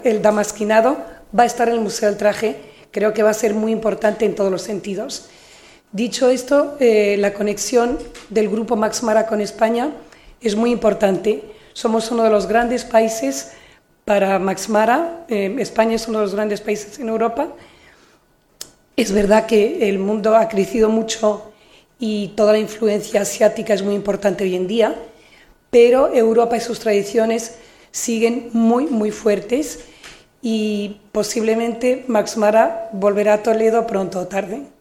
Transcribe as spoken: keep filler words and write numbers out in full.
El damasquinado va a estar en el Museo del Traje, creo que va a ser muy importante en todos los sentidos. Dicho esto, eh, la conexión del Grupo Max Mara con España es muy importante. Somos uno de los grandes países para Max Mara, eh, España es uno de los grandes países en Europa. Es verdad que el mundo ha crecido mucho y toda la influencia asiática es muy importante hoy en día, pero Europa y sus tradiciones siguen muy, muy fuertes y posiblemente Max Mara volverá a Toledo pronto o tarde.